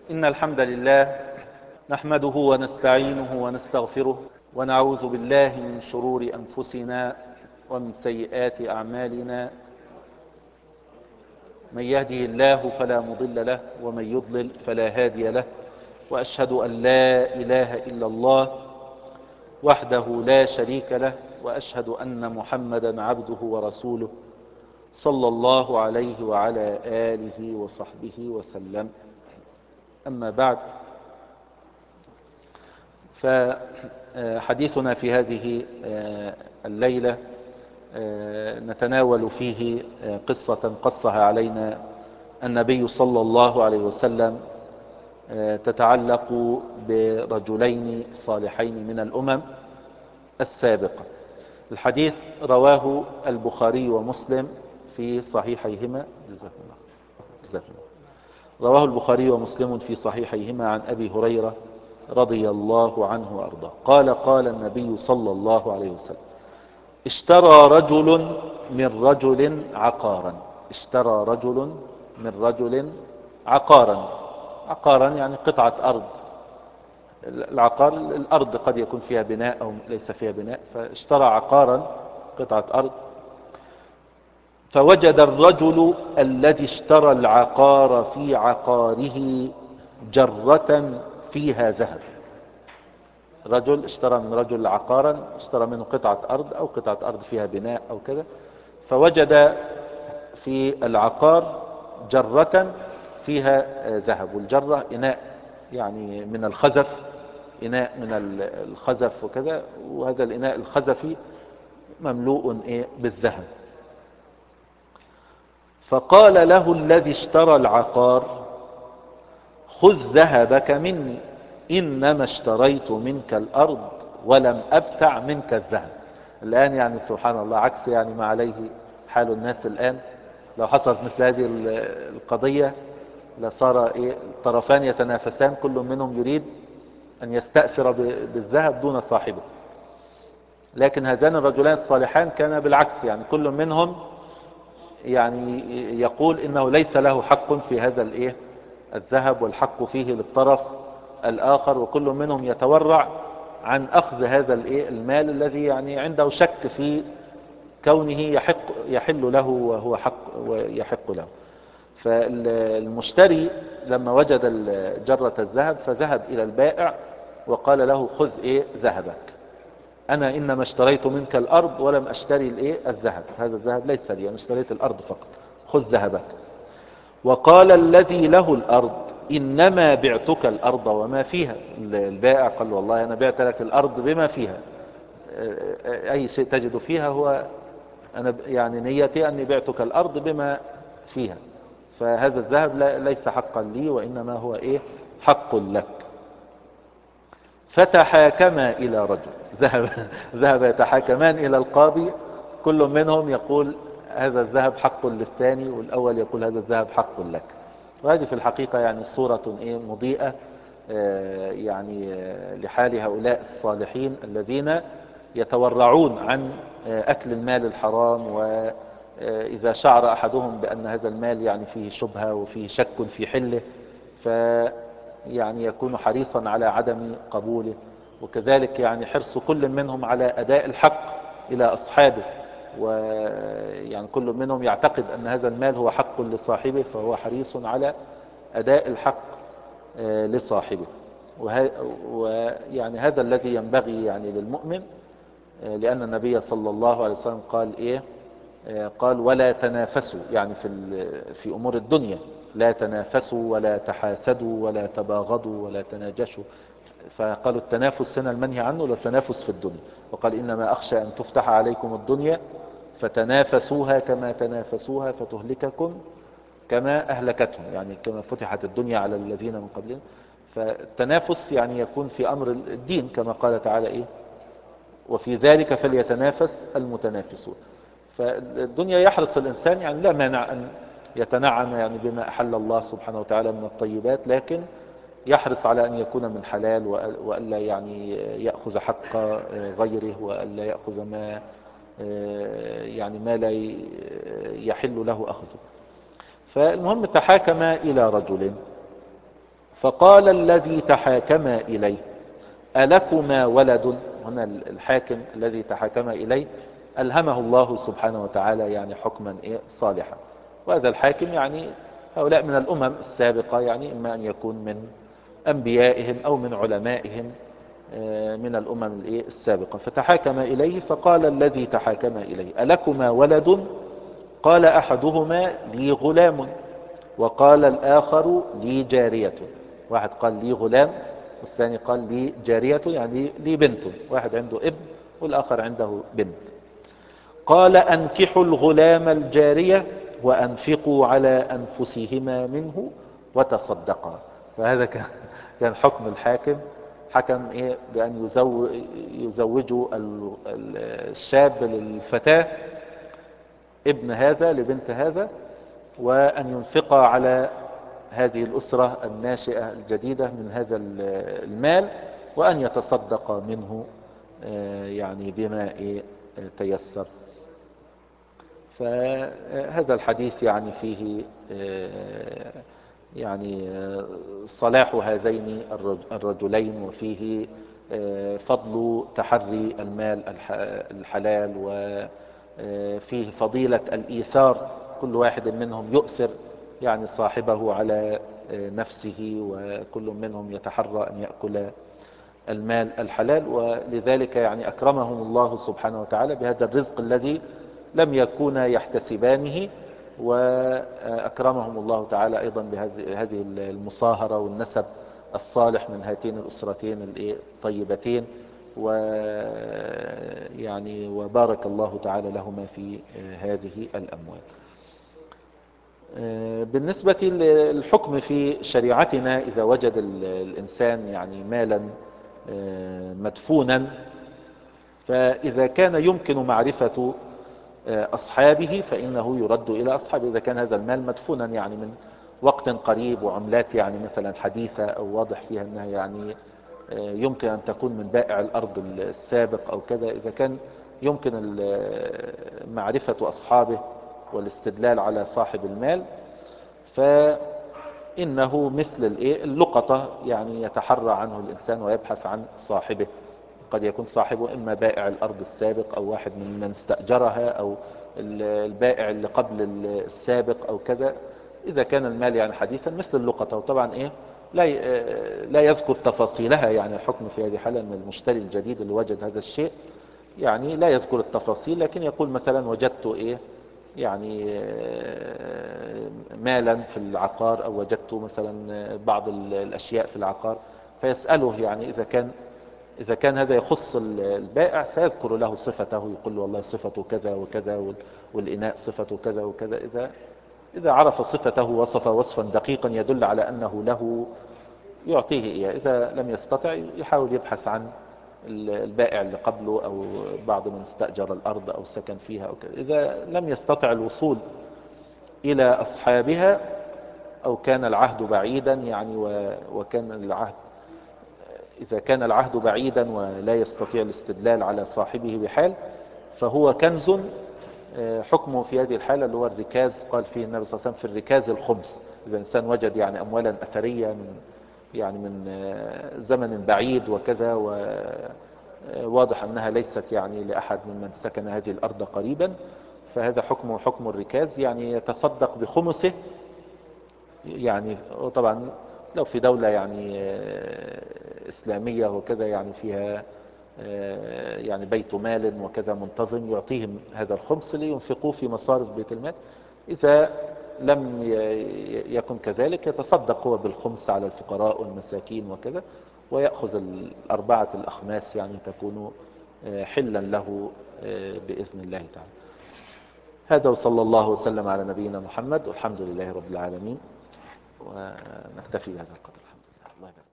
إن الحمد لله نحمده ونستعينه ونستغفره ونعوذ بالله من شرور أنفسنا ومن سيئات أعمالنا. من يهده الله فلا مضل له ومن يضلل فلا هادي له، وأشهد أن لا إله إلا الله وحده لا شريك له، وأشهد أن محمدا عبده ورسوله صلى الله عليه وعلى آله وصحبه وسلم. أما بعد، فحديثنا في هذه الليلة نتناول فيه قصة قصها علينا النبي صلى الله عليه وسلم، تتعلق برجلين صالحين من الأمم السابقة. الحديث رواه البخاري ومسلم في صحيحيهما. رواه البخاري ومسلم في صحيحيهما عن أبي هريرة رضي الله عنه وأرضاه قال: قال النبي صلى الله عليه وسلم: اشترى رجل من رجل عقارا. اشترى رجل من رجل عقارا. عقارا يعني قطعة أرض. العقار الأرض قد يكون فيها بناء أو ليس فيها بناء، فاشترى عقارا قطعة أرض. فوجد الرجل الذي اشترى العقار في عقاره جرة فيها ذهب. رجل اشترى من رجل عقارا، اشترى منه قطعة أرض أو قطعة أرض فيها بناء أو كذا، فوجد في العقار جرة فيها ذهب. والجرة إناء يعني من الخزف، إناء من الخزف وكذا، وهذا الإناء الخزفي مملوء بالذهب. فقال له الذي اشترى العقار: خذ ذهبك مني، إنما اشتريت منك الأرض ولم أبتع منك الذهب. الآن يعني سبحان الله عكس يعني ما عليه حال الناس الآن. لو حصلت مثل هذه القضية لصار الطرفان يتنافسان، كل منهم يريد أن يستأثر بالذهب دون صاحبه. لكن هذان الرجلان الصالحان كان بالعكس، يعني كل منهم يعني يقول إنه ليس له حق في هذا الذهب، والحق فيه للطرف الآخر، وكل منهم يتورع عن أخذ هذا المال الذي يعني عنده شك في كونه يحل له وهو حق ويحق له. فالمشتري لما وجد جرة الذهب فذهب إلى البائع وقال له: خذ ذهبك، أنا إنما اشتريت منك الأرض ولم أشتري الذهب، هذا الذهب ليس لي، أنا اشتريت الأرض فقط، خذ ذهبك. وقال الذي له الأرض: إنما بعتك الأرض وما فيها. البائع قال: والله أنا بعت لك الأرض بما فيها، أي شيء تجد فيها هو أنا يعني نيتي أني بعتك الأرض بما فيها، فهذا الذهب ليس حقا لي وإنما هو حق لك. فتحاكما إلى رجل. ذهب يتحاكمان إلى القاضي، كل منهم يقول هذا الذهب حق للثاني، والأول يقول هذا الذهب حق لك. وهذه في الحقيقة يعني صورة مضيئة يعني لحال هؤلاء الصالحين الذين يتورعون عن أكل المال الحرام. وإذا شعر أحدهم بأن هذا المال يعني فيه شبهة وفيه شك في حله يعني يكون حريصا على عدم قبوله. وكذلك يعني حرص كل منهم على أداء الحق إلى أصحابه، ويعني كل منهم يعتقد أن هذا المال هو حق لصاحبه، فهو حريص على أداء الحق لصاحبه. ويعني هذا الذي ينبغي يعني للمؤمن، لأن النبي صلى الله عليه وسلم قال قال: ولا تنافسوا، يعني في أمور الدنيا، لا تنافسوا ولا تحاسدوا ولا تباغضوا ولا تناجشوا. فقالوا التنافس هنا المنهي عنه للتنافس في الدنيا، وقال: إنما أخشى أن تفتح عليكم الدنيا فتنافسوها كما تنافسوها فتهلككم كما أهلكتهم، يعني كما فتحت الدنيا على الذين من قبلهم. فالتنافس يعني يكون في أمر الدين كما قال تعالى وفي ذلك فليتنافس المتنافسون. فالدنيا يحرص الإنسان، يعني لا مانع أن يتنعم يعني بما أحل الله سبحانه وتعالى من الطيبات، لكن يحرص على أن يكون من حلال، وألا يعني يأخذ حق غيره، وألا يأخذ ما يعني ما لا يحل له أخذه. فالمهم تحاكم إلى رجل، فقال الذي تحاكما إليه ألكما ولد. هنا الحاكم الذي تحاكما إليه ألهمه الله سبحانه وتعالى يعني حكما صالحا. وهذا الحاكم يعني هؤلاء من الأمم السابقة، يعني إما أن يكون من أنبيائهم أو من علمائهم من الأمم السابقة. فتحاكم إليه فقال الذي تحاكم إليه ألكما ولد؟ قال أحدهما لي غلام، وقال الآخر لي جارية. واحد قال لي غلام والثاني قال لي جارية، يعني لي بنت، واحد عنده ابن والآخر عنده بنت. قال أنكحوا الغلام الجارية وأنفقوا على أنفسهما منه وتصدقا. فهذا كان حكم الحاكم. حكم بأن يزوجوا الشاب للفتاة ابن هذا لبنت هذا، وأن ينفق على هذه الأسرة الناشئة الجديدة من هذا المال، وأن يتصدق منه يعني بما تيسر. فهذا الحديث يعني فيه يعني صلاح هذين الرجلين، وفيه فضل تحري المال الحلال، وفيه فضيلة الإيثار. كل واحد منهم يؤثر يعني صاحبه على نفسه، وكل منهم يتحرى أن يأكل المال الحلال. ولذلك يعني أكرمهم الله سبحانه وتعالى بهذا الرزق الذي لم يكونا يحتسبانه، وأكرمهم الله تعالى أيضا بهذه المصاهرة والنسب الصالح من هاتين الأسرتين الطيبتين، ويعني وبارك الله تعالى لهما في هذه الأموال. بالنسبة للحكم في شريعتنا، إذا وجد الإنسان يعني مالا مدفونا، فإذا كان يمكن معرفة أصحابه فإنه يرد إلى أصحابه. إذا كان هذا المال مدفونا يعني من وقت قريب، وعملات يعني مثلا حديثة أو واضح فيها أنها يعني يمكن أن تكون من بائع الأرض السابق أو كذا، إذا كان يمكن معرفة أصحابه والاستدلال على صاحب المال، فإنه مثل اللقطة، يعني يتحرى عنه الإنسان ويبحث عن صاحبه. قد يكون صاحبه إما بائع الأرض السابق أو واحد من استأجرها، أو البائع اللي قبل السابق أو كذا. إذا كان المال يعني حديثا مثل اللقطة. وطبعا لا يذكر تفاصيلها، يعني الحكم في هذه الحالة أن المشتري الجديد اللي وجد هذا الشيء يعني لا يذكر التفاصيل، لكن يقول مثلا وجدت يعني مالا في العقار، أو وجدت مثلا بعض الأشياء في العقار، فيسأله يعني إذا كان هذا يخص البائع سيذكر له صفته، يقول له والله صفته كذا وكذا، والإناء صفته كذا وكذا. إذا عرف صفته وصف وصفا دقيقا يدل على أنه له يعطيه إياه. إذا لم يستطع يحاول يبحث عن البائع اللي قبله، أو بعض من استأجر الأرض أو سكن فيها أو كذا. إذا لم يستطع الوصول إلى أصحابها، أو كان العهد بعيدا يعني وكان العهد، إذا كان العهد بعيدا ولا يستطيع الاستدلال على صاحبه بحال، فهو كنز. حكمه في هذه الحالة اللي هو الركاز. قال فيه النبي صلى الله عليه وسلم في الركاز الخمس. إذا إنسان وجد يعني أموالا أثرية من زمن بعيد وكذا، وواضح أنها ليست يعني لأحد ممن سكن هذه الأرض قريبا، فهذا حكمه حكم الركاز، يعني يتصدق بخمسه. يعني طبعا لو في دولة يعني إسلامية وكذا، يعني فيها يعني بيت مال وكذا منتظم، يعطيهم هذا الخمس لينفقوه في مصارف بيت المال. إذا لم يكن كذلك يتصدق هو بالخمس على الفقراء والمساكين وكذا، ويأخذ الأربعة الأخماس، يعني تكون حلا له بإذن الله تعالى. هذا وصلى الله وسلم على نبينا محمد، والحمد لله رب العالمين. ونكتفي بهذا القدر. الحمد لله. الله يبارك.